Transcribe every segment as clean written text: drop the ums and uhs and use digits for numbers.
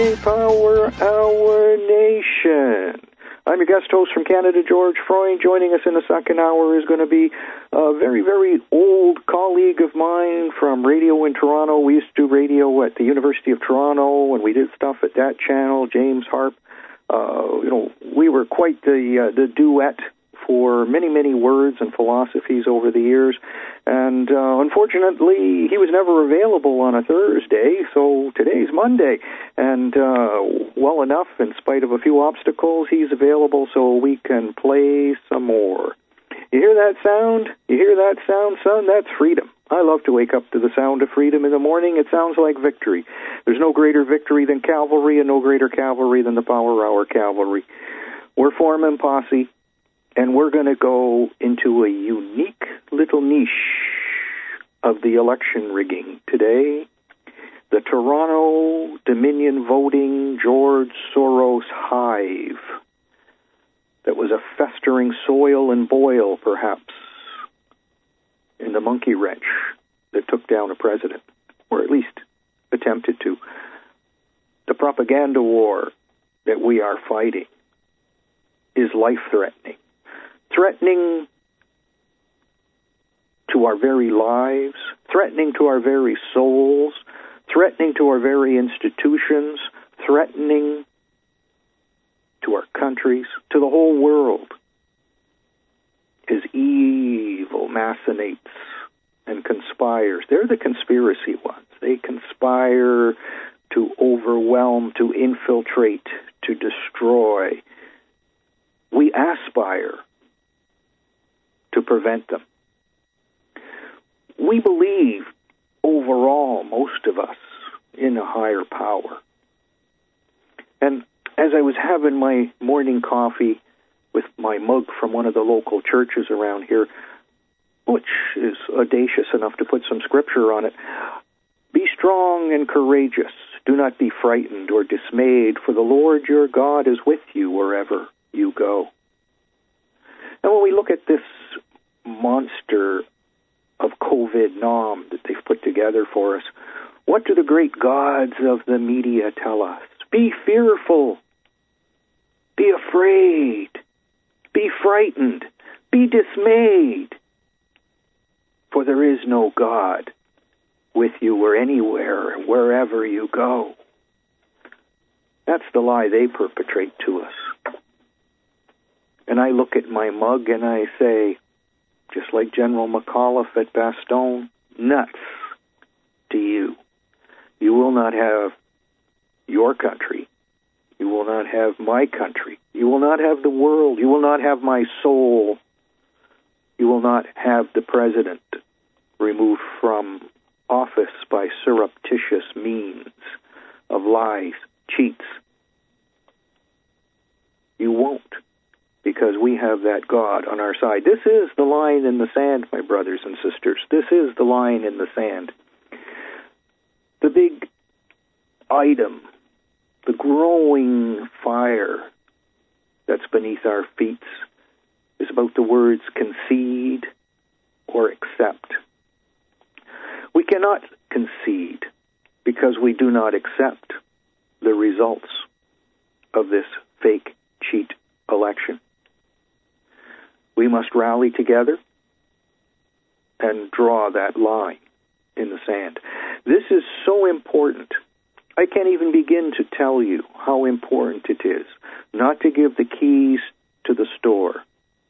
Power Hour Nation. I'm your guest host from Canada, George Freund. Joining us in the second hour is going to be a very, very old colleague of mine from radio in Toronto. We used to do radio at the University of Toronto, and we did stuff at that channel, James Harp. We were quite the duet for many, many words and philosophies over the years. And unfortunately, he was never available on a Thursday, so today's Monday. And well enough, in spite of a few obstacles, he's available so we can play some more. You hear that sound? You hear that sound, son? That's freedom. I love to wake up to the sound of freedom in the morning. It sounds like victory. There's no greater victory than cavalry and no greater cavalry than the Power Hour Cavalry. We're forming posse, and we're going to go into a unique little niche of the election rigging today. The Toronto Dominion voting George Soros hive that was a festering soil and boil, perhaps, in the monkey wrench that took down a president, or at least attempted to. The propaganda war that we are fighting is life-threatening. Threatening to our very lives, threatening to our very souls, threatening to our very institutions, threatening to our countries, to the whole world, as evil machinates and conspires. They're the conspiracy ones. They conspire to overwhelm, to infiltrate, to destroy. We aspire to prevent them. We believe, overall, most of us, in a higher power. And as I was having my morning coffee with my mug from one of the local churches around here, which is audacious enough to put some scripture on it, be strong and courageous. Do not be frightened or dismayed, for the Lord your God is with you wherever you go. And when we look at this monster of COVID-nom that they've put together for us, what do the great gods of the media tell us? Be fearful. Be afraid. Be frightened. Be dismayed. For there is no God with you or anywhere, wherever you go. That's the lie they perpetrate to us. And I look at my mug and I say, just like General McAuliffe at Bastogne, nuts to you. You will not have your country. You will not have my country. You will not have the world. You will not have my soul. You will not have the president removed from office by surreptitious means of lies, cheats. You won't, because we have that God on our side. This is the line in the sand, my brothers and sisters. This is the line in the sand. The big item, the growing fire that's beneath our feet is about the words concede or accept. We cannot concede because we do not accept the results of this fake, cheat election. We must rally together and draw that line in the sand. This is so important. I can't even begin to tell you how important it is not to give the keys to the store.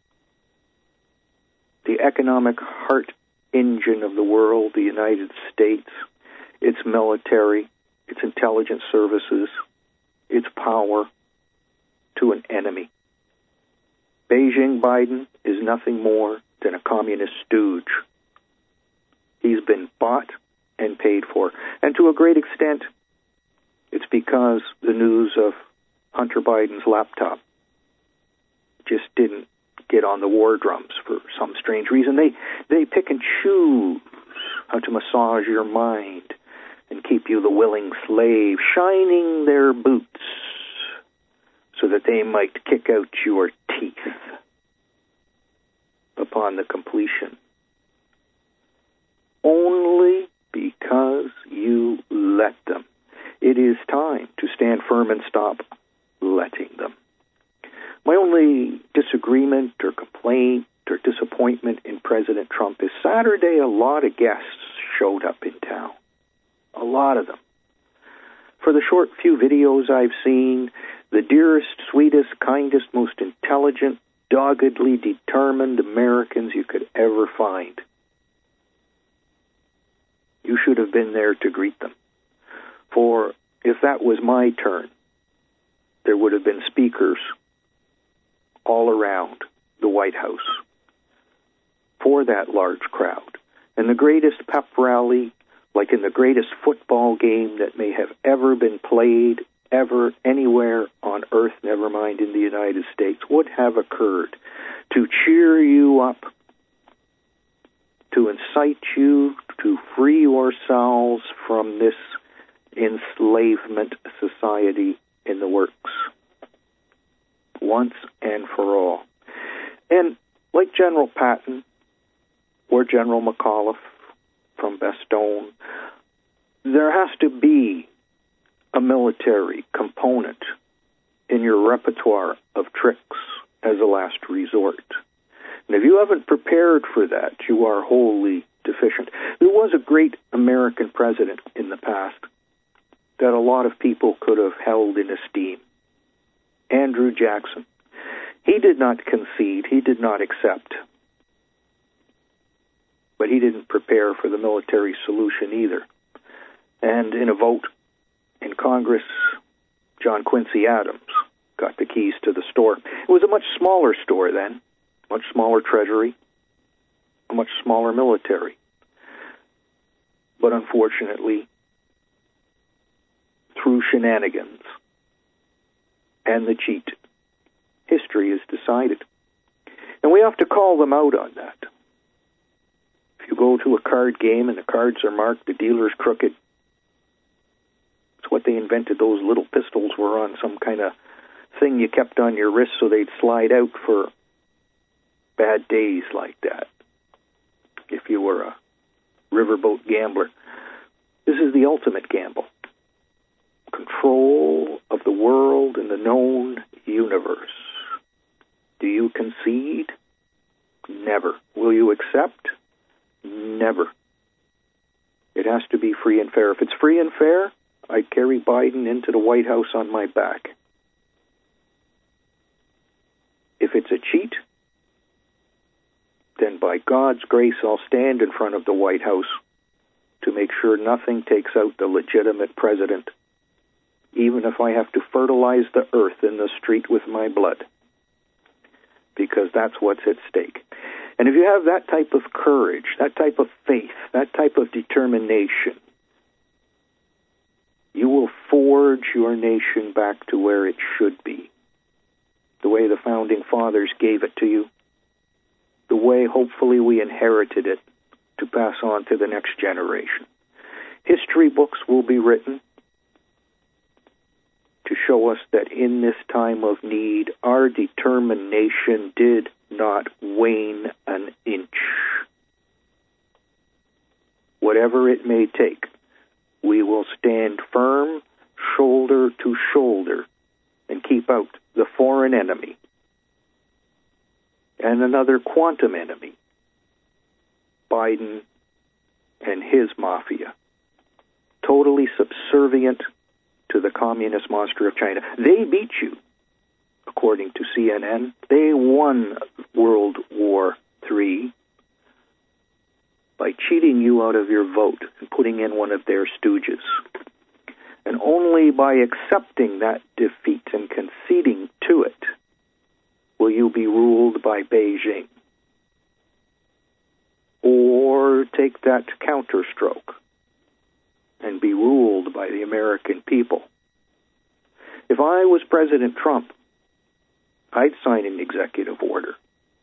The economic heart engine of the world, the United States, its military, its intelligence services, its power, to an enemy. Beijing Biden is nothing more than a communist stooge. He's been bought and paid for. And to a great extent, it's because the news of Hunter Biden's laptop just didn't get on the war drums for some strange reason. They pick and choose how to massage your mind and keep you the willing slave, shining their boots so that they might kick out your teeth upon the completion. Only because you let them. It is time to stand firm and stop letting them. My only disagreement or complaint or disappointment in President Trump is Saturday a lot of guests showed up in town. A lot of them. For the short few videos I've seen, the dearest, sweetest, kindest, most intelligent, doggedly determined Americans you could ever find. You should have been there to greet them. For if that was my turn, there would have been speakers all around the White House for that large crowd. And the greatest pep rally, like in the greatest football game that may have ever been played ever anywhere on earth, never mind in the United States, would have occurred to cheer you up, to incite you to free yourselves from this enslavement society in the works, once and for all. And like General Patton or General McAuliffe from Bastogne, there has to be a military component in your repertoire of tricks as a last resort. And if you haven't prepared for that, you are wholly deficient. There was a great American president in the past that a lot of people could have held in esteem. Andrew Jackson. He did not concede. He did not accept. But he didn't prepare for the military solution either. And in a vote in Congress, John Quincy Adams got the keys to the store. It was a much smaller store then, much smaller treasury, a much smaller military. But unfortunately, through shenanigans and the cheat, history is decided. And we have to call them out on that. If you go to a card game and the cards are marked, the dealer's crooked, it's what they invented. Those little pistols were on some kind of thing you kept on your wrist so they'd slide out for bad days like that. If you were a riverboat gambler. This is the ultimate gamble. Control of the world and the known universe. Do you concede? Never. Will you accept? Never. It has to be free and fair. If it's free and fair, I'd carry Biden into the White House on my back. If it's a cheat, then by God's grace, I'll stand in front of the White House to make sure nothing takes out the legitimate president, even if I have to fertilize the earth in the street with my blood, because that's what's at stake. And if you have that type of courage, that type of faith, that type of determination, you will forge your nation back to where it should be, the way the Founding Fathers gave it to you, the way hopefully we inherited it to pass on to the next generation. History books will be written to show us that in this time of need, our determination did not wane an inch. Whatever it may take, we will stand firm, shoulder to shoulder, and keep out the foreign enemy and another quantum enemy, Biden and his mafia, totally subservient to the communist monster of China. They beat you, according to CNN. They won World War III by cheating you out of your vote and putting in one of their stooges. And only by accepting that defeat and conceding to it will you be ruled by Beijing. Or take that counterstroke and be ruled by the American people. If I was President Trump, I'd sign an executive order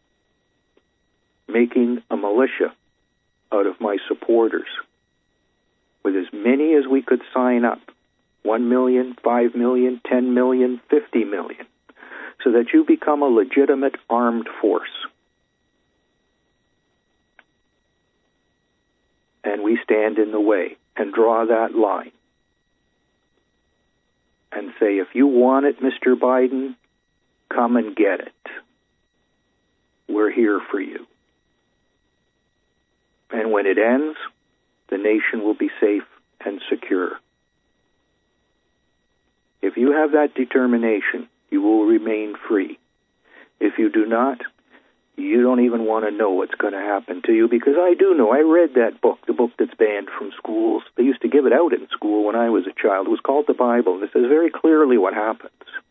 making a militia out of my supporters, with as many as we could sign up, 1 million, 5 million, 10 million, 50 million, so that you become a legitimate armed force. And we stand in the way and draw that line. and say, if you want it, Mr. Biden, come and get it. We're here for you. And when it ends, the nation will be safe and secure. If you have that determination, you will remain free. If you do not, you don't even want to know what's going to happen to you, because I do know. I read that book, the book that's banned from schools. They used to give it out in school when I was a child. It was called the Bible, and it says very clearly what happens.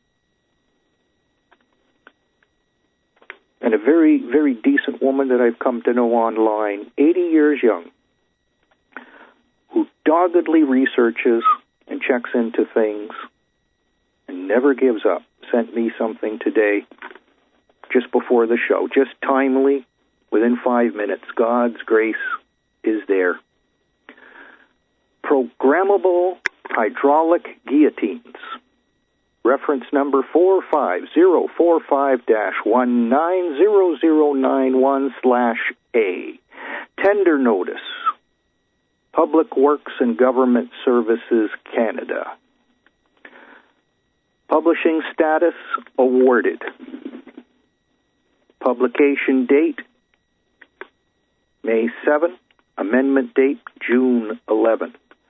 And a very, very decent woman that I've come to know online, 80 years young, who doggedly researches and checks into things and never gives up, sent me something today just before the show, just timely, within 5 minutes. God's grace is there. Programmable hydraulic guillotines. Reference number 45045-190091/A. Tender notice. Public Works and Government Services, Canada. Publishing status, awarded. Publication date, May 7. Amendment date, June 11.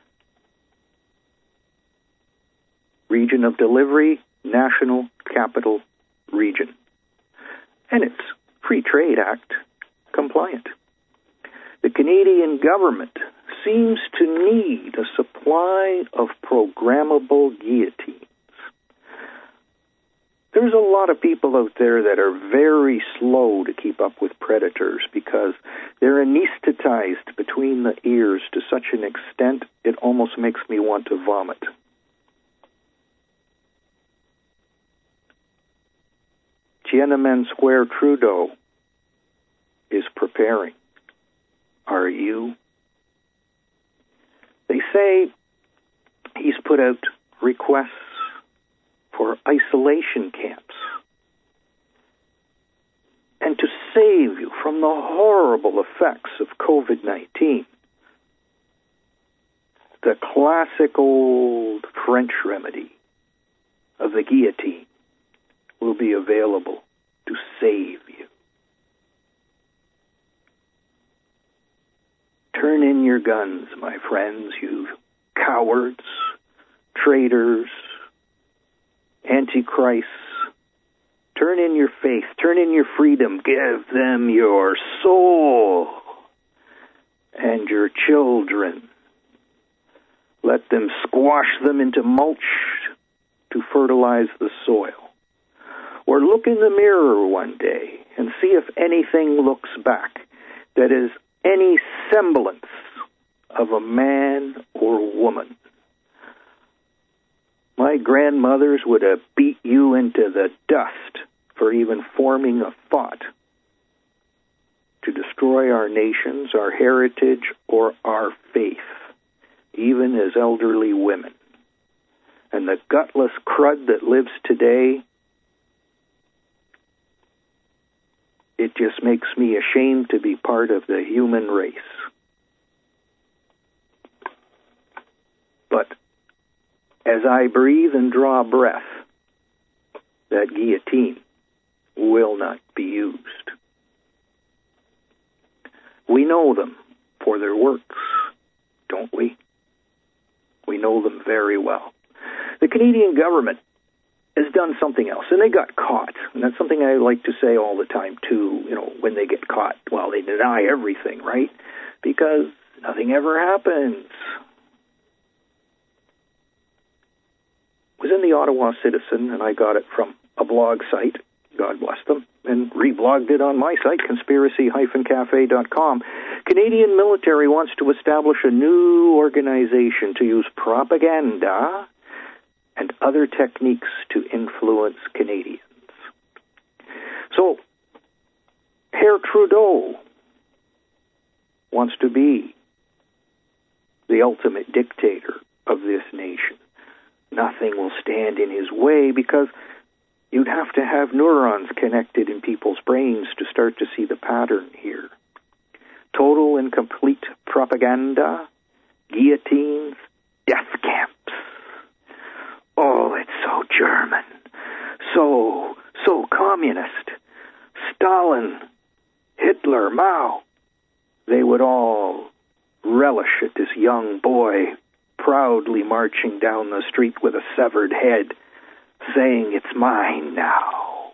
Region of delivery, National Capital Region. And it's Free Trade Act compliant. The Canadian government seems to need a supply of programmable guillotines. There's a lot of people out there that are very slow to keep up with predators because they're anesthetized between the ears to such an extent it almost makes me want to vomit. Tiananmen Square Trudeau is preparing. Are you? They say he's put out requests for isolation camps and to save you from the horrible effects of COVID-19. The classic old French remedy of the guillotine will be available to save you. Turn in your guns, my friends, you cowards, traitors, antichrists. Turn in your faith, turn in your freedom, give them your soul and your children. Let them squash them into mulch to fertilize the soil. Or look in the mirror one day and see if anything looks back that is any semblance of a man or woman. My grandmothers would have beat you into the dust for even forming a thought to destroy our nations, our heritage, or our faith, even as elderly women. And the gutless crud that lives today, it just makes me ashamed to be part of the human race. But as I breathe and draw breath, that guillotine will not be used. We know them for their works, don't we? We know them very well. The Canadian government has done something else, and they got caught. And that's something I like to say all the time, too. You know, when they get caught, well, they deny everything, right? Because nothing ever happens. It was in the Ottawa Citizen, and I got it from a blog site, God bless them, and reblogged it on my site, conspiracy-cafe.com. Canadian military wants to establish a new organization to use propaganda and other techniques to influence Canadians. So, Herr Trudeau wants to be the ultimate dictator of this nation. Nothing will stand in his way because you'd have to have neurons connected in people's brains to start to see the pattern here. Total and complete propaganda, guillotines, death camps. Oh, it's German, so communist, Stalin, Hitler, Mao, they would all relish at this young boy proudly marching down the street with a severed head, saying, "It's mine now."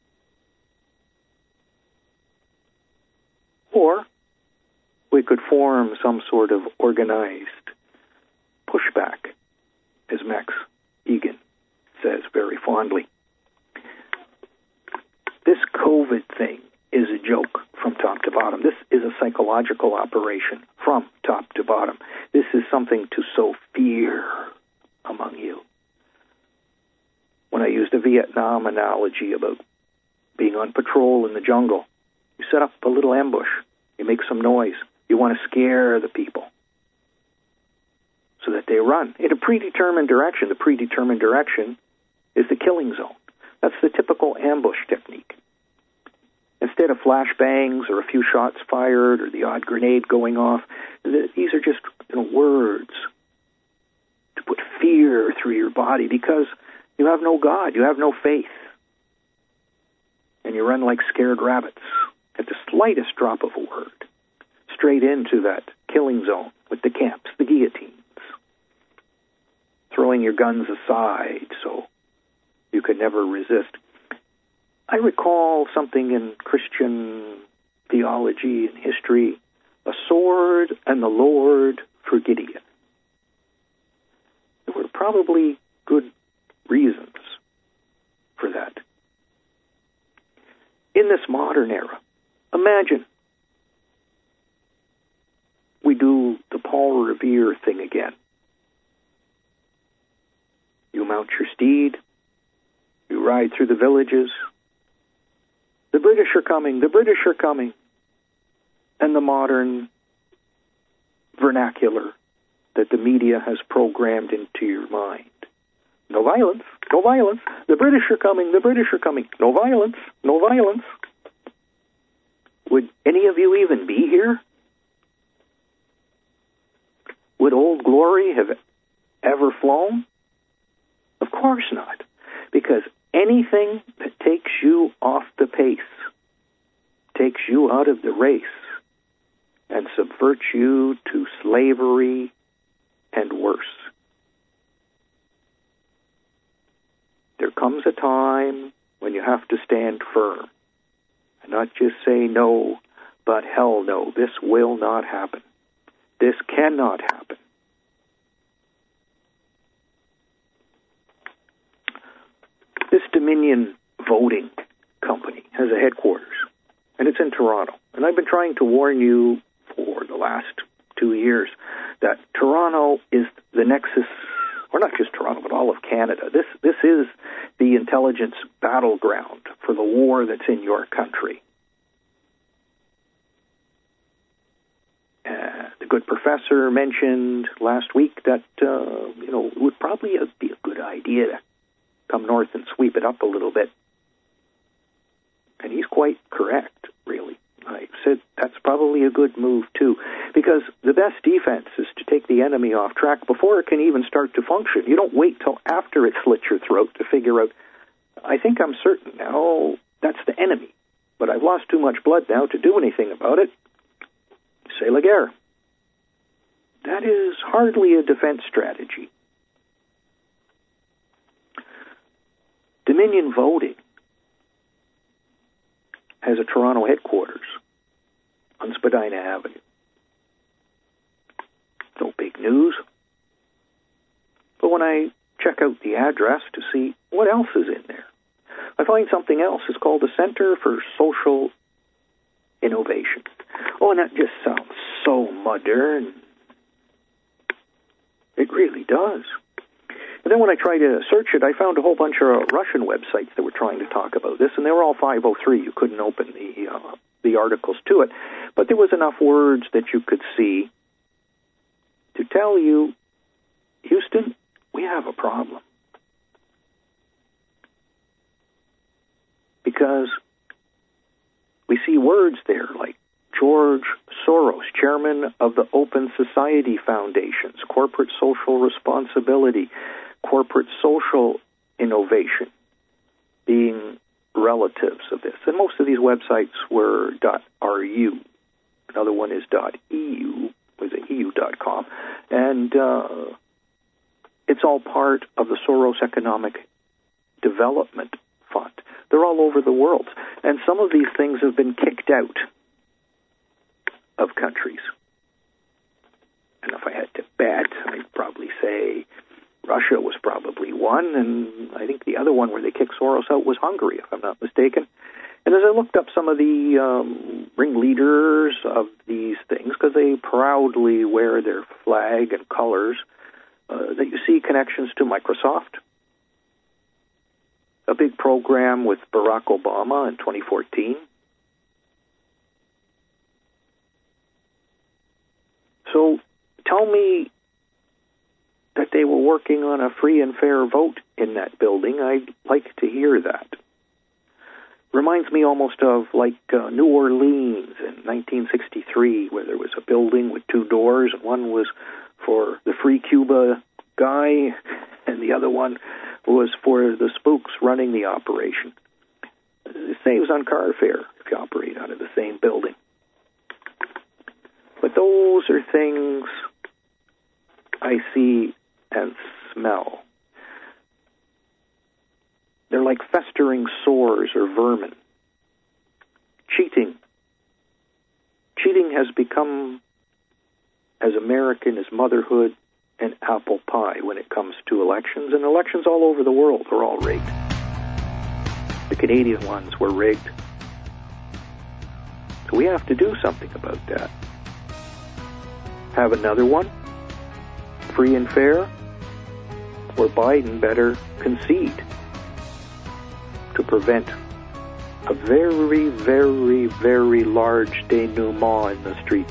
Or we could form some sort of organized pushback, as Max Igan says very fondly. This COVID thing is a joke from top to bottom. This is a psychological operation from top to bottom. This is something to sow fear among you. When I used the Vietnam analogy about being on patrol in the jungle, you set up a little ambush. You make some noise. You want to scare the people so that they run in a predetermined direction. The predetermined direction is the killing zone. That's the typical ambush technique. Instead of flashbangs or a few shots fired or the odd grenade going off, these are just words to put fear through your body because you have no God, you have no faith. And you run like scared rabbits at the slightest drop of a word, straight into that killing zone with the camps, the guillotines, throwing your guns aside so you could never resist. I recall something in Christian theology and history, a sword and the Lord for Gideon. There were probably good reasons for that. In this modern era, imagine we do the Paul Revere thing again. You mount your steed, you ride through the villages. The British are coming, the British are coming. And the modern vernacular that the media has programmed into your mind. No violence, no violence. The British are coming, the British are coming. No violence, no violence. Would any of you even be here? Would Old Glory have ever flown? Of course not. Because anything that takes you off the pace, takes you out of the race, and subverts you to slavery and worse. There comes a time when you have to stand firm and not just say no, but hell no, this will not happen. This cannot happen. This Dominion Voting Company has a headquarters, and it's in Toronto. And I've been trying to warn you for the last 2 years that Toronto is the nexus, or not just Toronto, but all of Canada. This is the intelligence battleground for the war that's in your country. The good professor mentioned last week that it would probably be a good idea to come north and sweep it up a little bit. And he's quite correct, really. I said that's probably a good move, too, because the best defense is to take the enemy off track before it can even start to function. You don't wait till after it slits your throat to figure out, I think I'm certain now that's the enemy, but I've lost too much blood now to do anything about it. C'est la guerre. That is hardly a defense strategy. Dominion Voting has a Toronto headquarters on Spadina Avenue. No big news. But when I check out the address to see what else is in there, I find something else. It's called the Center for Social Innovation. Oh, and that just sounds so modern. It really does. And then when I tried to search it, I found a whole bunch of Russian websites that were trying to talk about this, and they were all 503. You couldn't open the articles to it. But there was enough words that you could see to tell you, Houston, we have a problem. Because we see words there like George Soros, chairman of the Open Society Foundations, corporate social responsibility, corporate social innovation, being relatives of this. And most of these websites were .ru. Another one is .eu, was it EU.com. And it's all part of the Soros Economic Development Fund. They're all over the world. And some of these things have been kicked out of countries. And if I had to bet, I'd probably say Russia was probably one, and I think the other one where they kicked Soros out was Hungary, if I'm not mistaken. And as I looked up some of the ringleaders of these things, because they proudly wear their flag and colors, that you see connections to Microsoft, a big program with Barack Obama in 2014. So tell me that they were working on a free and fair vote in that building. I'd like to hear that. Reminds me almost of like New Orleans in 1963, where there was a building with two doors, and one was for the Free Cuba guy, and the other one was for the spooks running the operation. It saves on car fare if you operate out of the same building. But those are things I see and smell. They're like festering sores or vermin. Cheating. Cheating has become as American as motherhood and apple pie when it comes to elections, and elections all over the world are all rigged. The Canadian ones were rigged. So we have to do something about that. Have another one, free and fair, or Biden better concede to prevent a very, very, very large denouement in the streets.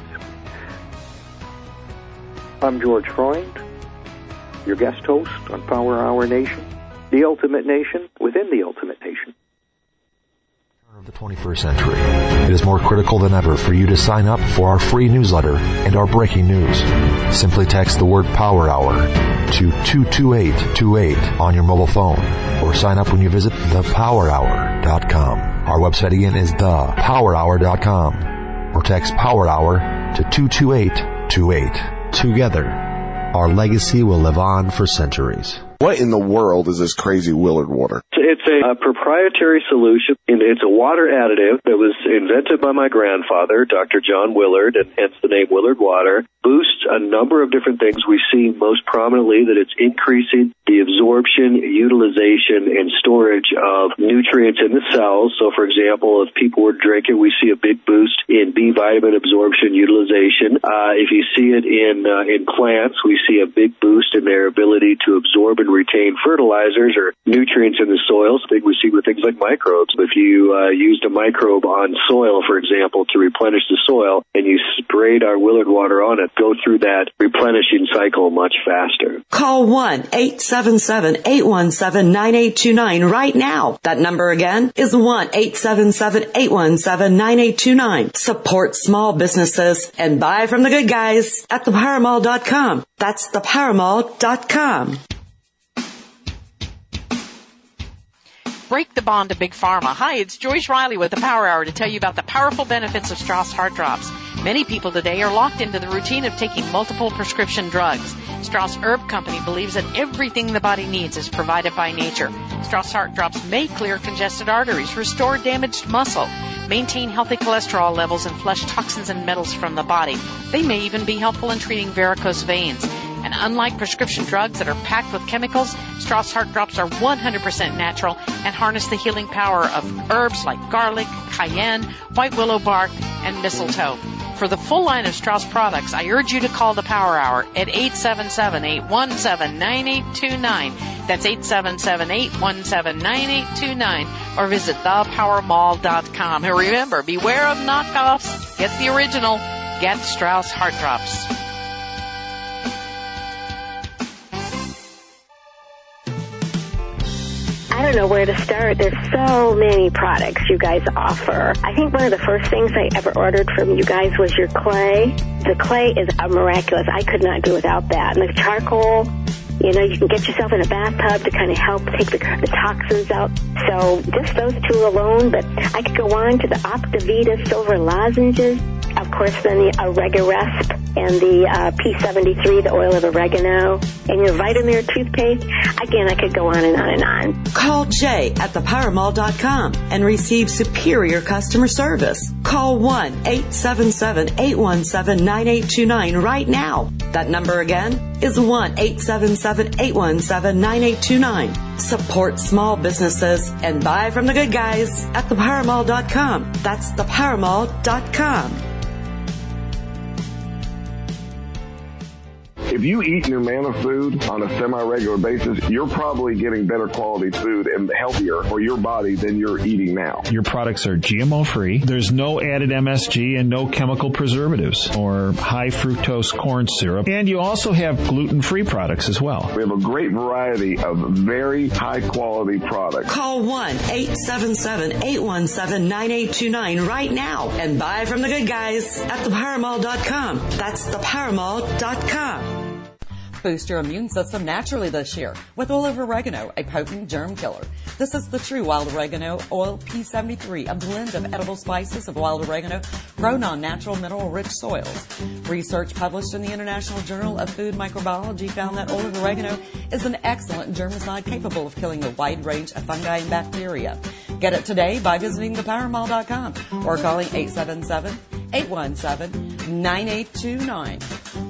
I'm George Freund, your guest host on Power Hour Nation, the ultimate nation within the ultimate nation. Of the 21st century, it is more critical than ever for you to sign up for our free newsletter and our breaking news. Simply text the word Power Hour to 22828 on your mobile phone, or sign up when you visit thepowerhour.com. Our website again is thepowerhour.com, or text Power Hour to 22828. Together, our legacy will live on for centuries. What in the world is this crazy Willard water? It's a proprietary solution, and it's a water additive that was invented by my grandfather, Dr. John Willard, and hence the name Willard Water. Boosts a number of different things. We see most prominently that it's increasing the absorption, utilization, and storage of nutrients in the cells. So, for example, if people were to drink it, we see a big boost in B vitamin absorption, utilization. If you see it in plants, we see a big boost in their ability to absorb and retain fertilizers or nutrients in the soil. So we see with things like microbes. If you used a microbe on soil, for example, to replenish the soil, and you sprayed our Willard Water on it, go through that replenishing cycle much faster. Call 1-877-817-9829 right now. That number again is 1-877-817-9829. Support small businesses and buy from the good guys at thepowermall.com. That's thepowermall.com. Break the bond to Big Pharma. Hi, it's Joyce Riley with the Power Hour to tell you about the powerful benefits of Strauss Heart Drops. Many people today are locked into the routine of taking multiple prescription drugs. Strauss Herb Company believes that everything the body needs is provided by nature. Strauss Heart Drops may clear congested arteries, restore damaged muscle, maintain healthy cholesterol levels, and flush toxins and metals from the body. They may even be helpful in treating varicose veins. And unlike prescription drugs that are packed with chemicals, Strauss Heart Drops are 100% natural and harness the healing power of herbs like garlic, cayenne, white willow bark, and mistletoe. For the full line of Strauss products, I urge you to call the Power Hour at 877-817-9829. That's 877-817-9829. Or visit thepowermall.com. And remember, beware of knockoffs. Get the original. Get Strauss Heart Drops. I don't know where to start. There's so many products you guys offer. I think one of the first things I ever ordered from you guys was your clay. The clay is miraculous. I could not do without that. And the charcoal, You know, you can get yourself in a bathtub to kind of help take the toxins out. So just those two alone, but I could go on to the Optivita Silver Lozenges. Of course, then the Oregaresp and the P73, the oil of oregano, and your Vitamir toothpaste. Again, I could go on and on and on. Call Jay at thepowermall.com and receive superior customer service. Call 1-877-817-9829 right now. That number again is 1-877-817-9829. Support small businesses and buy from the good guys at thepowermall.com. That's thepowermall.com. If you eat Numanna food on a semi-regular basis, you're probably getting better quality food and healthier for your body than you're eating now. Your products are GMO-free. There's no added MSG and no chemical preservatives or high fructose corn syrup. And you also have gluten-free products as well. We have a great variety of very high-quality products. Call 1-877-817-9829 right now and buy from the good guys at thepowermall.com. That's thepowermall.com. Boost your immune system naturally this year with oil of oregano, a potent germ killer. This is the true wild oregano oil P73, a blend of edible spices of wild oregano grown on natural mineral-rich soils. Research published in the International Journal of Food Microbiology found that oil of oregano is an excellent germicide capable of killing a wide range of fungi and bacteria. Get it today by visiting thepowermall.com or calling 877-817-9829.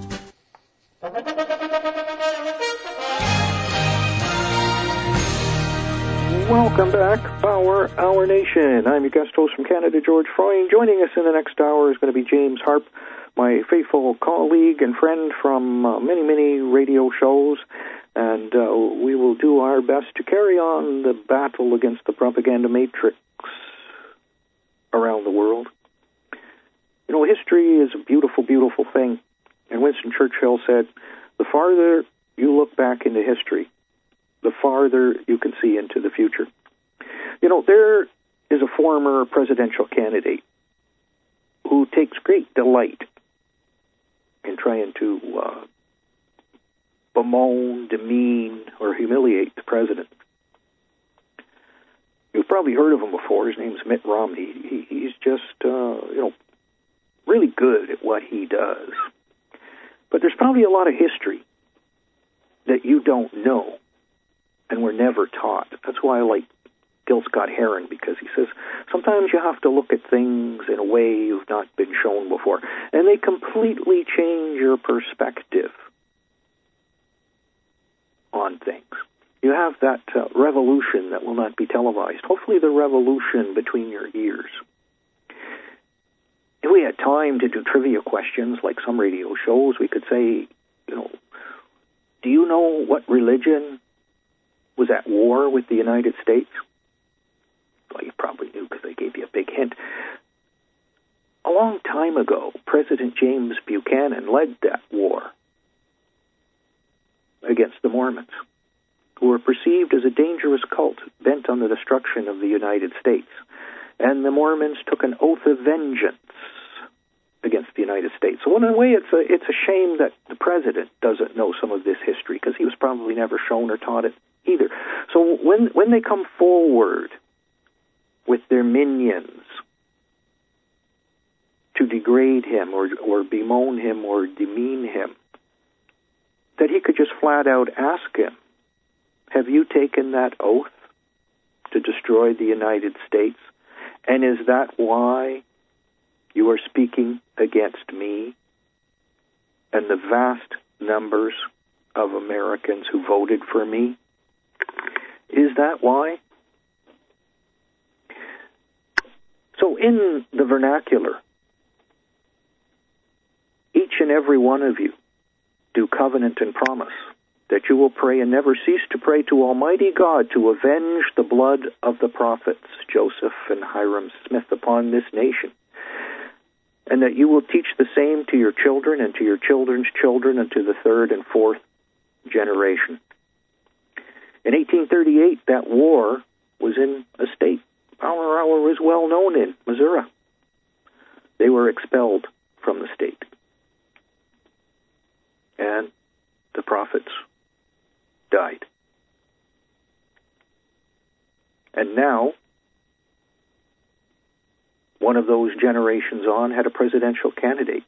Welcome back, Power Hour Nation. I'm your guest host from Canada, George Freund. Joining us in the next hour is going to be James Harp, my faithful colleague and friend from many, many radio shows. And we will do our best to carry on the battle against the propaganda matrix around the world. You know, history is a beautiful, beautiful thing. And Winston Churchill said, the farther you look back into history, the farther you can see into the future. You know, there is a former presidential candidate who takes great delight in trying to bemoan, demean, or humiliate the president. You've probably heard of him before. His name's Mitt Romney. He's just, really good at what he does. But there's probably a lot of history that you don't know and were never taught. That's why I like Gil Scott-Heron, because he says sometimes you have to look at things in a way you've not been shown before, and they completely change your perspective on things. You have that revolution that will not be televised, hopefully the revolution between your ears. If we had time to do trivia questions like some radio shows, we could say, do you know what religion was at war with the United States? Well, you probably knew because I gave you a big hint. A long time ago, President James Buchanan led that war against the Mormons, who were perceived as a dangerous cult bent on the destruction of the United States. And the Mormons took an oath of vengeance against the United States. So in a way, it's a shame that the president doesn't know some of this history, because he was probably never shown or taught it either. So when they come forward with their minions to degrade him or bemoan him or demean him, that he could just flat out ask him, have you taken that oath to destroy the United States? And is that why you are speaking against me and the vast numbers of Americans who voted for me? Is that why? So in the vernacular, each and every one of you do covenant and promise that you will pray and never cease to pray to Almighty God to avenge the blood of the prophets Joseph and Hiram Smith upon this nation, and that you will teach the same to your children and to your children's children and to the third and fourth generation. In 1838, that war was in a state Power Hour was well known in, Missouri. They were expelled from the state. And the prophets died. And now, one of those generations on had a presidential candidate.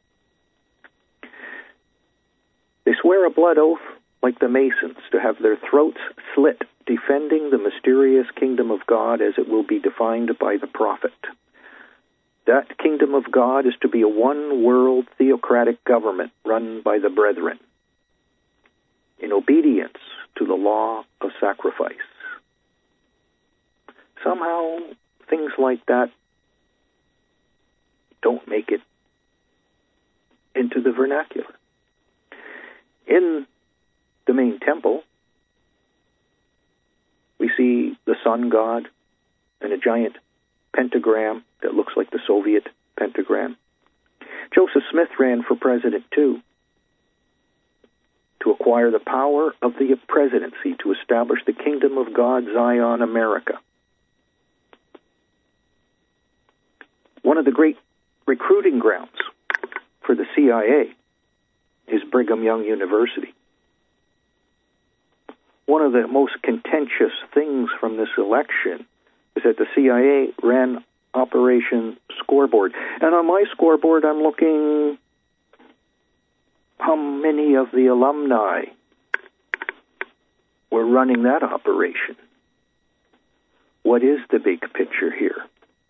They swear a blood oath like the Masons to have their throats slit, defending the mysterious kingdom of God as it will be defined by the prophet. That kingdom of God is to be a one-world theocratic government run by the brethren, in obedience to the law of sacrifice. Somehow, things like that don't make it into the vernacular. In the main temple, we see the sun god and a giant pentagram that looks like the Soviet pentagram. Joseph Smith ran for president, too, to acquire the power of the presidency to establish the kingdom of God, Zion, America. One of the great recruiting grounds for the CIA is Brigham Young University. One of the most contentious things from this election is that the CIA ran Operation Scoreboard. And on my scoreboard, I'm looking how many of the alumni were running that operation. What is the big picture here?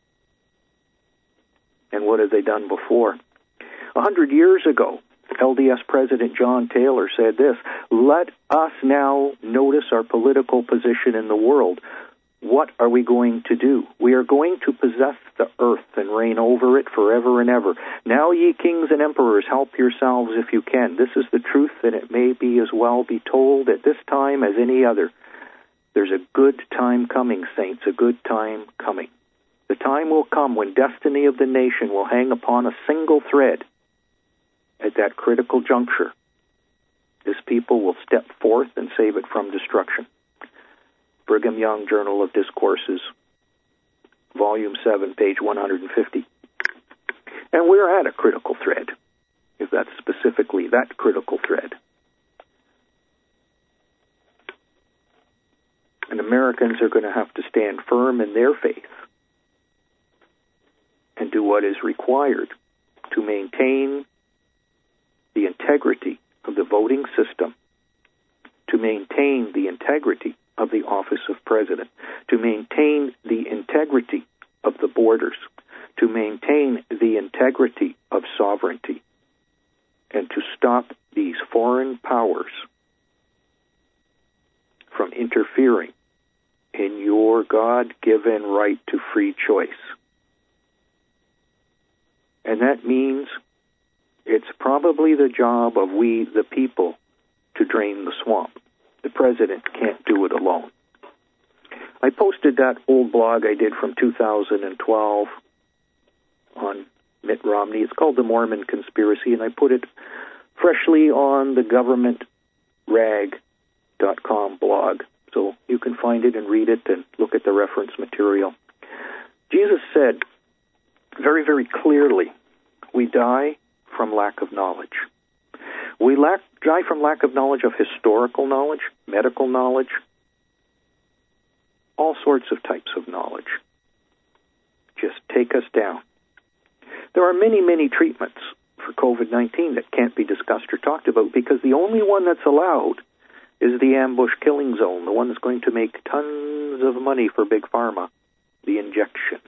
And what have they done before? 100 years ago, LDS President John Taylor said this: "Let us now notice our political position in the world. What are we going to do? We are going to possess the earth and reign over it forever and ever. Now, ye kings and emperors, help yourselves if you can. This is the truth, and it may be as well be told at this time as any other. There's a good time coming, saints, a good time coming. The time will come when destiny of the nation will hang upon a single thread. At that critical juncture, this people will step forth and save it from destruction." Brigham Young Journal of Discourses, Volume 7, page 150. And we're at a critical thread, if that's specifically that critical thread. And Americans are going to have to stand firm in their faith and do what is required to maintain the integrity of the voting system, to maintain the integrity of the office of president, to maintain the integrity of the borders, to maintain the integrity of sovereignty, and to stop these foreign powers from interfering in your God-given right to free choice. And that means it's probably the job of we, the people, to drain the swamp. The president can't do it alone. I posted that old blog I did from 2012 on Mitt Romney. It's called The Mormon Conspiracy, and I put it freshly on the governmentrag.com blog. So you can find it and read it and look at the reference material. Jesus said very, very clearly, we die from lack of knowledge. We die from lack of knowledge of historical knowledge, medical knowledge, all sorts of types of knowledge. Just take us down. There are many, many treatments for COVID-19 that can't be discussed or talked about because the only one that's allowed is the ambush killing zone, the one that's going to make tons of money for Big Pharma, the injection.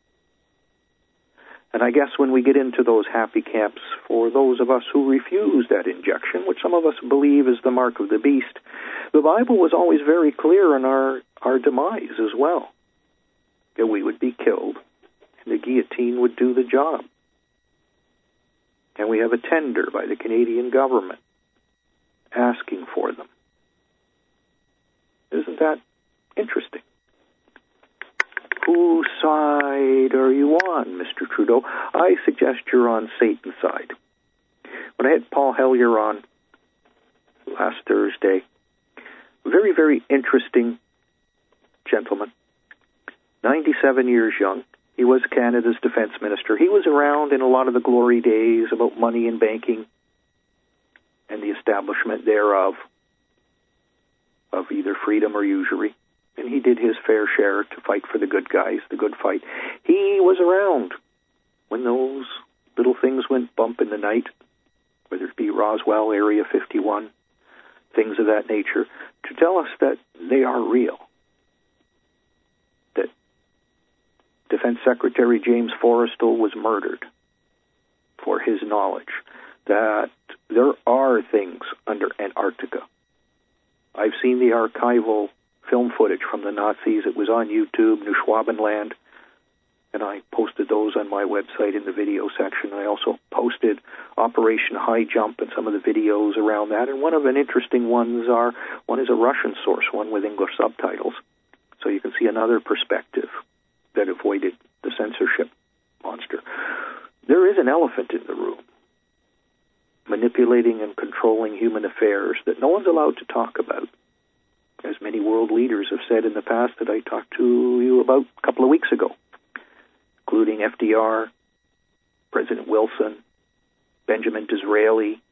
And I guess when we get into those happy camps, for those of us who refuse that injection, which some of us believe is the mark of the beast, the Bible was always very clear on our demise as well. That we would be killed, and the guillotine would do the job. And we have a tender by the Canadian government asking for them. Isn't that interesting? Whose side are you on, Mr. Trudeau? I suggest you're on Satan's side. When I had Paul Hellyer on last Thursday, very, very interesting gentleman, 97 years young. He was Canada's defense minister. He was around in a lot of the glory days about money and banking and the establishment thereof. freedom or usury. And he did his fair share to fight for the good guys, the good fight. He was around when those little things went bump in the night, whether it be Roswell, Area 51, things of that nature, to tell us that they are real. That Defense Secretary James Forrestal was murdered for his knowledge. That there are things under Antarctica. I've seen the archival film footage from the Nazis. It was on YouTube, New Schwabenland, and I posted those on my website in the video section. I also posted Operation High Jump and some of the videos around that, and one of the interesting ones one is a Russian source, one with English subtitles, so you can see another perspective that avoided the censorship monster. There is an elephant in the room, manipulating and controlling human affairs that no one's allowed to talk about. As many world leaders have said in the past that I talked to you about a couple of weeks ago, including FDR, President Wilson, Benjamin Disraeli,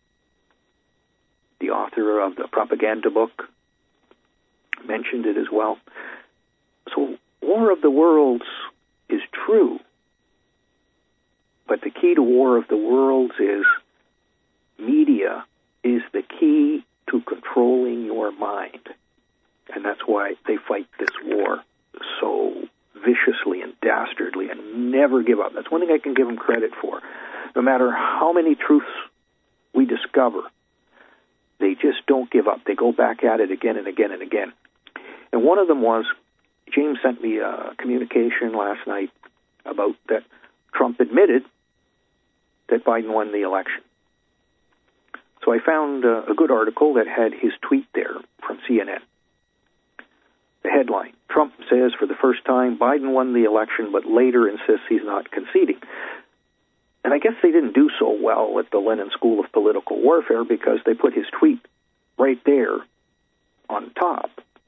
the author of the propaganda book, mentioned it as well. So War of the Worlds is true, but the key to War of the Worlds is media is the key to controlling your mind. And that's why they fight this war so viciously and dastardly and never give up. That's one thing I can give them credit for. No matter how many truths we discover, they just don't give up. They go back at it again and again and again. And one of them was, James sent me a communication last night about that Trump admitted that Biden won the election. So I found a good article that had his tweet there from CNN. The headline, Trump says for the first time Biden won the election, but later insists he's not conceding. And I guess they didn't do so well at the Lennon School of Political Warfare because they put his tweet right there on top.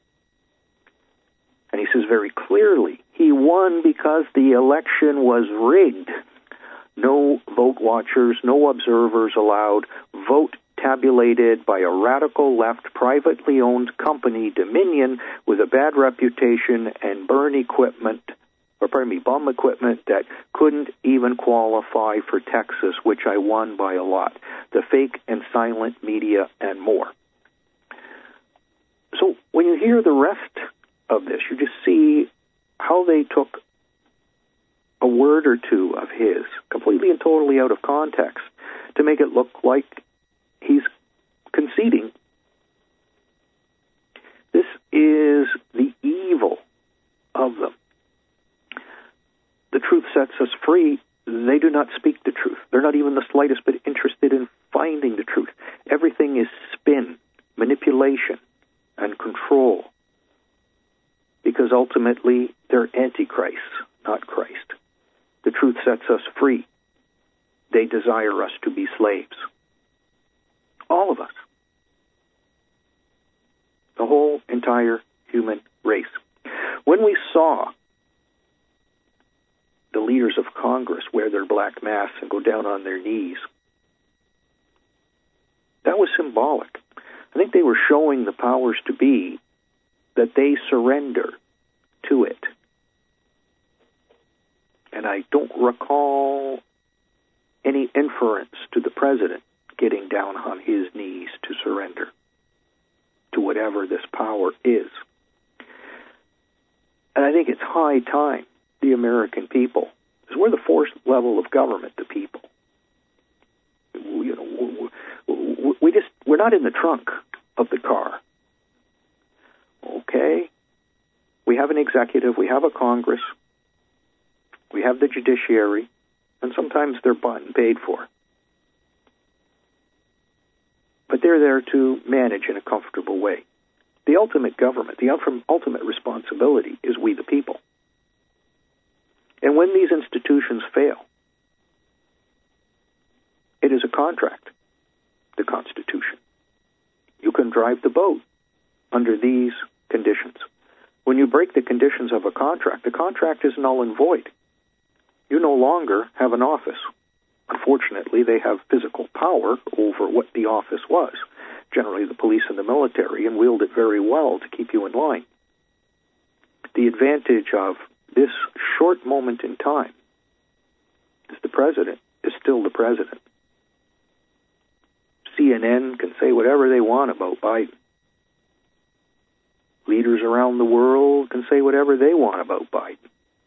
And he says very clearly, he won because the election was rigged. No vote watchers, no observers allowed. Vote tabulated by a radical left, privately owned company, Dominion, with a bad reputation and bomb equipment that couldn't even qualify for Texas, which I won by a lot. The fake and silent media and more. So when you hear the rest of this, you just see how they took a word or two of his, completely and totally out of context, to make it look like he's conceding. This is the evil of them. The truth sets us free. They do not speak the truth. They're not even the slightest bit interested in finding the truth. Everything is spin, manipulation, and control. Because ultimately, they're antichrists, not Christ. The truth sets us free. They desire us to be slaves. All of us. The whole entire human race. When we saw the leaders of Congress wear their black masks and go down on their knees, that was symbolic. I think they were showing the powers to be that they surrender to it. And I don't recall any inference to the president getting down on his knees to surrender to whatever this power is. And I think it's high time the American people, because we're the fourth level of government, the people. We're not in the trunk of the car. Okay? We have an executive, we have a Congress, we have the judiciary, and sometimes they're bought and paid for. But they're there to manage in a comfortable way. The ultimate government, the ultimate responsibility is we the people. And when these institutions fail, it is a contract, the Constitution. You can drive the boat under these conditions. When you break the conditions of a contract, the contract is null and void. You no longer have an office. Unfortunately, they have physical power over what the office was. generally the police and the military, and wield it very well to keep you in line. The advantage of this short moment in time is the president is still the president. CNN can say whatever they want about Biden. Leaders around the world can say whatever they want about Biden.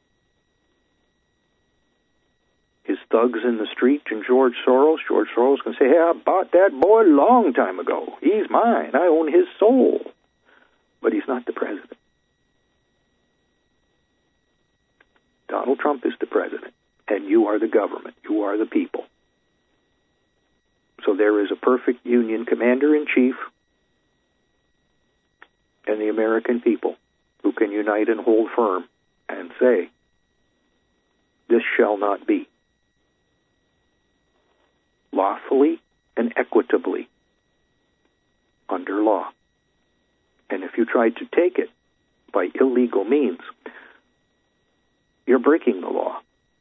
His thugs in the street and George Soros can say, hey, I bought that boy a long time ago. He's mine. I own his soul. But he's not the president. Donald Trump is the president, and you are the government. You are the people. So there is a perfect union commander-in-chief and the American people who can unite and hold firm and say, this shall not be. Lawfully and equitably under law. And if you try to take it by illegal means, you're breaking the law.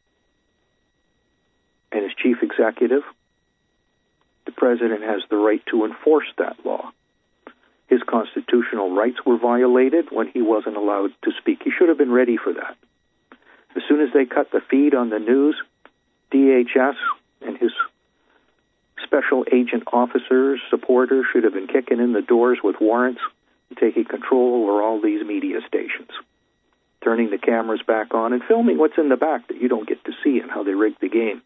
And as chief executive, the president has the right to enforce that law. His constitutional rights were violated when he wasn't allowed to speak. He should have been ready for that. As soon as they cut the feed on the news, DHS and his special agent officers, supporters, should have been kicking in the doors with warrants and taking control over all these media stations, turning the cameras back on and filming what's in the back that you don't get to see and how they rigged the game.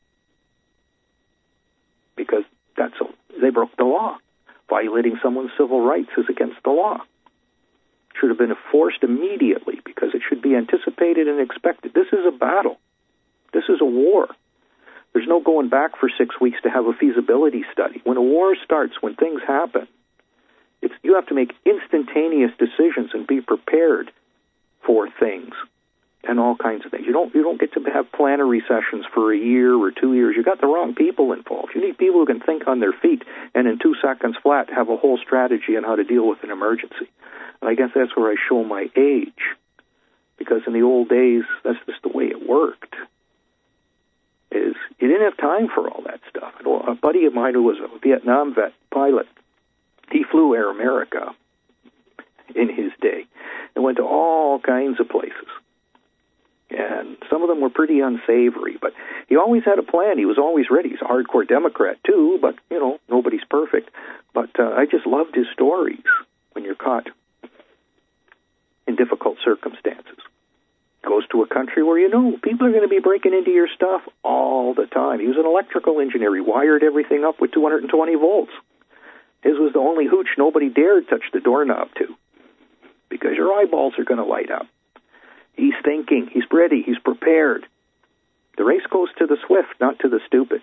Because they broke the law. Violating someone's civil rights is against the law. Should have been enforced immediately because it should be anticipated and expected. This is a battle. This is a war. There's no going back for 6 weeks to have a feasibility study. When a war starts, when things happen, you have to make instantaneous decisions and be prepared for things and all kinds of things. You don't get to have plenary sessions for a year or 2 years. You got the wrong people involved. You need people who can think on their feet and in 2 seconds flat have a whole strategy on how to deal with an emergency. And I guess that's where I show my age, because in the old days, that's just the way it worked. Is you didn't have time for all that stuff. A buddy of mine who was a Vietnam vet pilot, he flew Air America in his day and went to all kinds of places. And some of them were pretty unsavory, but he always had a plan. He was always ready. He's a hardcore Democrat, too, but, nobody's perfect. But I just loved his stories when you're caught in difficult circumstances. Goes to a country where people are going to be breaking into your stuff all the time. He was an electrical engineer. He wired everything up with 220 volts. His was the only hooch nobody dared touch the doorknob to, because your eyeballs are going to light up. He's thinking, he's ready, he's prepared. The race goes to the swift, not to the stupid.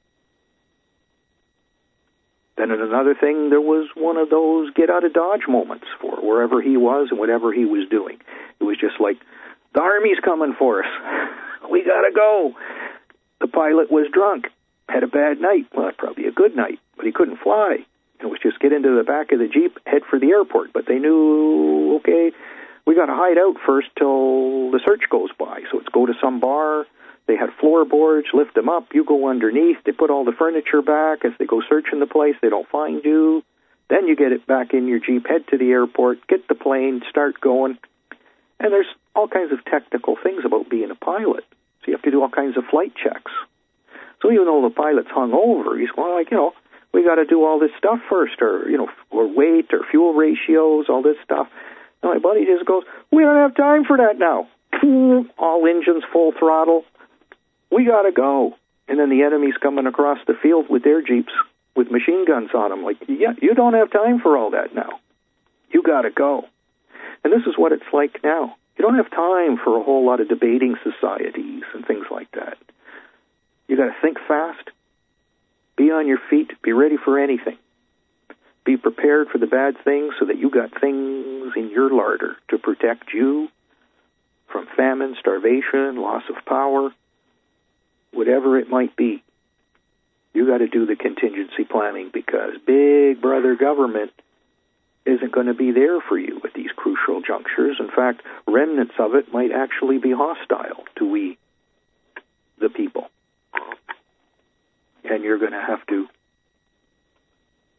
Then in another thing, there was one of those get-out-of-Dodge moments for wherever he was and whatever he was doing. It was just like, the Army's coming for us. We got to go. The pilot was drunk, had a bad night. Well, probably a good night, but he couldn't fly. It was just get into the back of the Jeep, head for the airport. But they knew, okay, we got to hide out first till the search goes by. So it's go to some bar. They had floorboards, lift them up. You go underneath. They put all the furniture back. As they go searching the place, they don't find you. Then you get it back in your Jeep, head to the airport, get the plane, start going. And there's all kinds of technical things about being a pilot. So you have to do all kinds of flight checks. So even though the pilot's hung over, he's going we got to do all this stuff first, or weight or fuel ratios, all this stuff. And my buddy just goes, we don't have time for that now. All engines full throttle. We got to go. And then the enemy's coming across the field with their Jeeps with machine guns on them. Like, yeah, you don't have time for all that now. You got to go. And this is what it's like now. You don't have time for a whole lot of debating societies and things like that. You got to think fast, be on your feet, be ready for anything. Be prepared for the bad things so that you got things in your larder to protect you from famine, starvation, loss of power, whatever it might be. You got to do the contingency planning, because big brother government isn't going to be there for you at these crucial junctures. In fact, remnants of it might actually be hostile to we, the people. And you're going to have to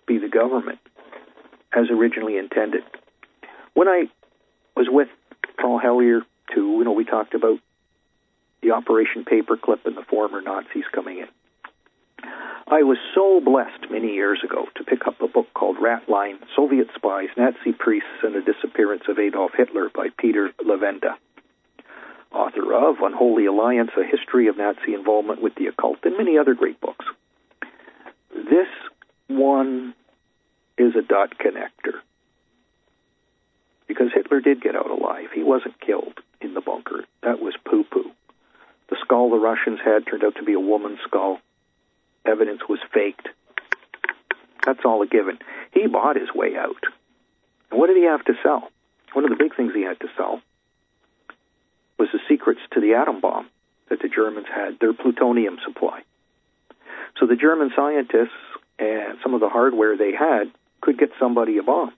be the government as originally intended. When I was with Paul Hellyer, too, we talked about the Operation Paperclip and the former Nazis coming in. I was so blessed many years ago to pick up a book called Ratline, Soviet Spies, Nazi Priests, and the Disappearance of Adolf Hitler by Peter Levenda, author of Unholy Alliance, A History of Nazi Involvement with the Occult, and many other great books. This one is a dot connector, because Hitler did get out alive. He wasn't killed in the bunker. That was poo-poo. The skull the Russians had turned out to be a woman's skull. Evidence was faked. That's all a given. He bought his way out. And what did he have to sell? One of the big things he had to sell was the secrets to the atom bomb that the Germans had, their plutonium supply. So the German scientists and some of the hardware they had could get somebody a bomb.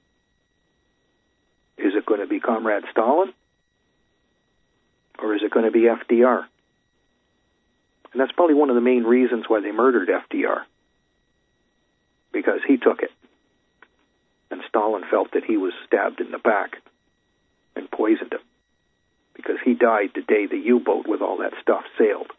Is it going to be Comrade Stalin? Or is it going to be FDR? And that's probably one of the main reasons why they murdered FDR. Because he took it. And Stalin felt that he was stabbed in the back and poisoned him. Because he died the day the U-boat with all that stuff sailed.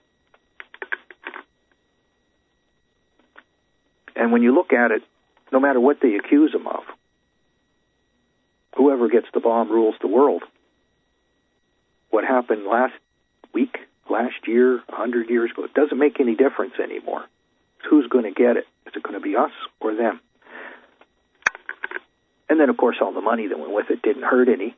And when you look at it, no matter what they accuse him of, whoever gets the bomb rules the world. What happened last week, last year, 100 years ago, it doesn't make any difference anymore. It's who's going to get it. Is it going to be us or them? And then, of course, all the money that went with it didn't hurt any.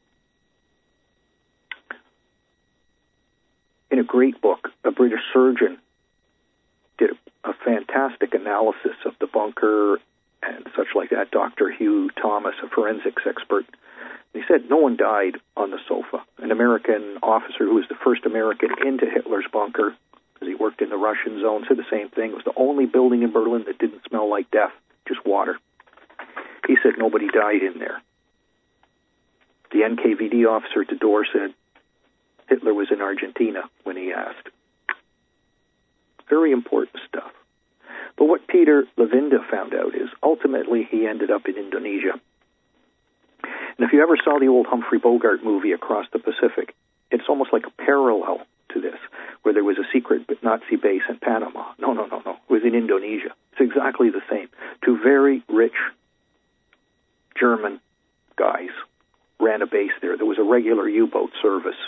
In a great book, a British surgeon did a fantastic analysis of the bunker and such like that. Dr. Hugh Thomas, a forensics expert, he said no one died on the sofa. An American officer who was the first American into Hitler's bunker, because he worked in the Russian zone, said the same thing. It was the only building in Berlin that didn't smell like death, just water. He said nobody died in there. The NKVD officer at the door said Hitler was in Argentina when he asked. Very important stuff. But what Peter Levenda found out is ultimately he ended up in Indonesia. And if you ever saw the old Humphrey Bogart movie Across the Pacific, it's almost like a parallel to this, where there was a secret Nazi base in Panama. No. It was in Indonesia. It's exactly the same. Two very rich German guys ran a base there. There was a regular U-boat service.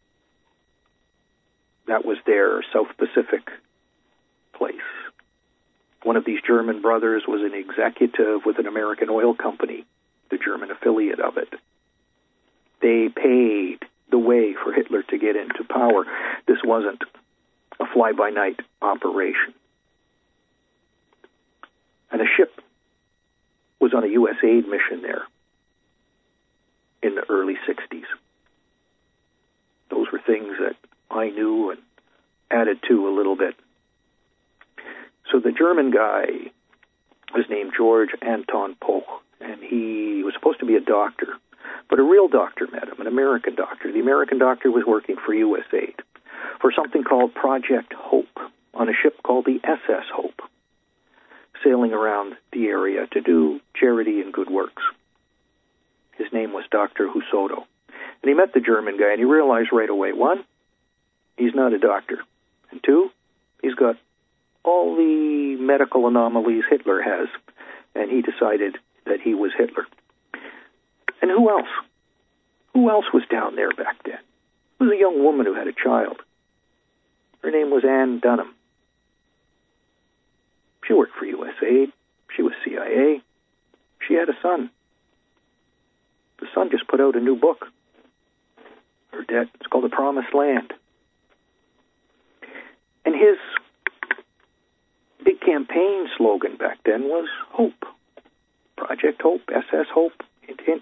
That was their South Pacific place. One of these German brothers was an executive with an American oil company, the German affiliate of it. They paid the way for Hitler to get into power. This wasn't a fly-by-night operation. And a ship was on a U.S. aid mission there in the early 60s. Those were things that I knew and added to a little bit. So the German guy was named George Anton Poch, and he was supposed to be a doctor, but a real doctor met him, an American doctor. The American doctor was working for USAID for something called Project Hope on a ship called the SS Hope, sailing around the area to do charity and good works. His name was Dr. Husoto. And he met the German guy, and he realized right away, one, he's not a doctor, and two, he's got all the medical anomalies Hitler has, and he decided that he was Hitler. And who else? Who else was down there back then? It was a young woman who had a child. Her name was Ann Dunham. She worked for USAID. She was CIA. She had a son. The son just put out a new book. It's called The Promised Land. And his big campaign slogan back then was Hope. Project Hope, SS Hope, hint, hint.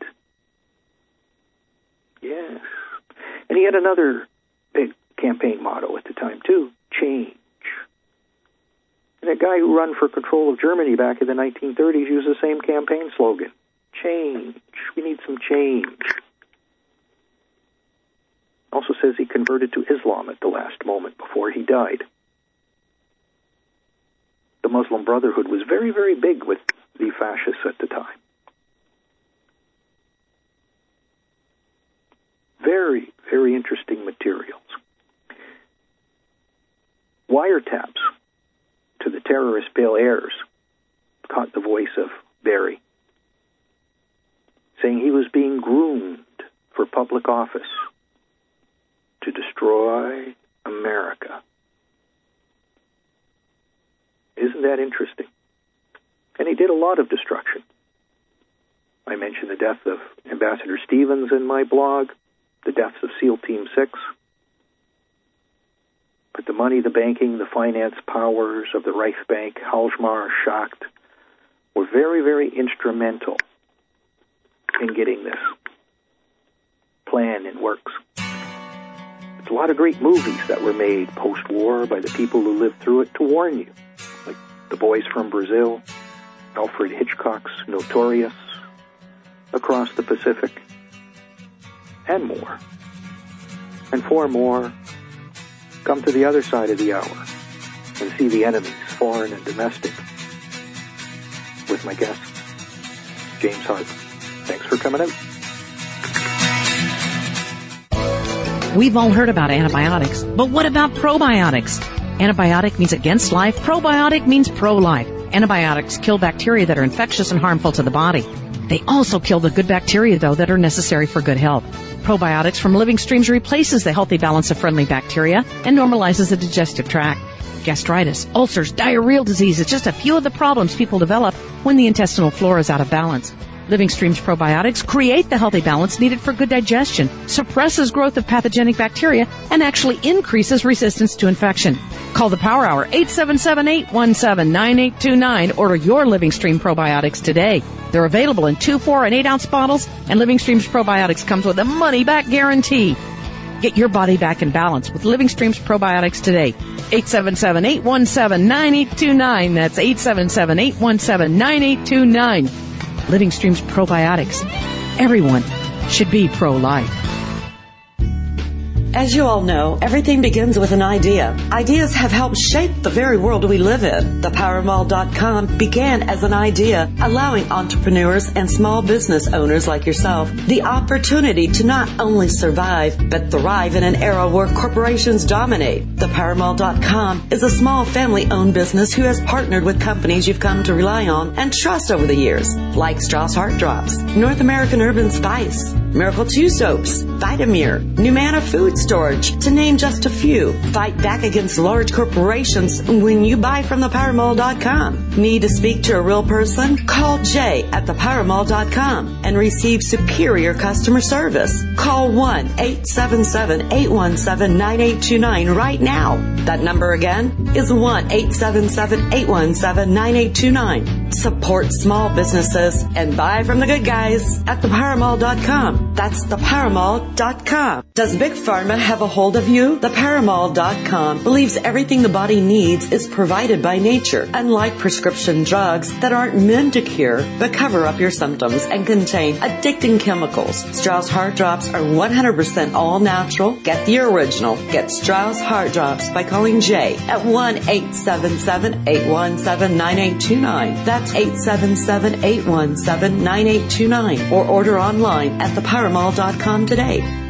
Yes. And he had another big campaign motto at the time, too, change. And a guy who ran for control of Germany back in the 1930s used the same campaign slogan, change. We need some change. Also says he converted to Islam at the last moment before he died. The Muslim Brotherhood was very, very big with the fascists at the time. Very, very interesting materials. Wiretaps to the terrorist Bill Ayers caught the voice of Barry, saying he was being groomed for public office to destroy America. Isn't that interesting? And he did a lot of destruction. I mentioned the death of Ambassador Stevens in my blog, the deaths of SEAL Team 6. But the money, the banking, the finance powers of the Reichsbank, Hjalmar Schacht, were very, very instrumental in getting this plan in works. There's a lot of great movies that were made post-war by the people who lived through it to warn you, like The Boys from Brazil, Alfred Hitchcock's Notorious, Across the Pacific, and more. And for more, come to the other side of the hour and see the enemies, foreign and domestic, with my guest, James Hart. Thanks for coming out. We've all heard about antibiotics, but what about probiotics? Antibiotic means against life. Probiotic means pro-life. Antibiotics kill bacteria that are infectious and harmful to the body. They also kill the good bacteria, though, that are necessary for good health. Probiotics from Living Streams replaces the healthy balance of friendly bacteria and normalizes the digestive tract. Gastritis, ulcers, diarrheal disease is just a few of the problems people develop when the intestinal flora is out of balance. Living Streams probiotics create the healthy balance needed for good digestion, suppresses growth of pathogenic bacteria, and actually increases resistance to infection. Call the Power Hour, 877-817-9829. Order your Living Stream probiotics today. They're available in 2, 4, and 8-ounce bottles, and Living Streams probiotics comes with a money-back guarantee. Get your body back in balance with Living Streams probiotics today. 877-817-9829. That's 877-817-9829. Living Streams probiotics. Everyone should be pro-life. As you all know, everything begins with an idea. Ideas have helped shape the very world we live in. ThePowerMall.com began as an idea, allowing entrepreneurs and small business owners like yourself the opportunity to not only survive, but thrive in an era where corporations dominate. ThePowerMall.com is a small family-owned business who has partnered with companies you've come to rely on and trust over the years, like Strauss Heart Drops, North American Urban Spice, Miracle 2 Soaps, Vitamir, Numana Food Storage, to name just a few. Fight back against large corporations when you buy from ThePowerMall.com. Need to speak to a real person? Call Jay at ThePowerMall.com and receive superior customer service. Call 1-877-817-9829 right now. That number again is 1-877-817-9829. Support small businesses and buy from the good guys at ThePowerMall.com. That's ThePowerMall.com. Does Big Pharma have a hold of you? ThePowerMall.com believes everything the body needs is provided by nature, unlike prescription drugs that aren't meant to cure but cover up your symptoms and contain addicting chemicals. Strauss Heart Drops are 100% all natural. Get the original. Get Strauss Heart Drops by calling Jay at 1-877-817-9829. That's 877-817-9829. Or order online at ThePowerMall.com today.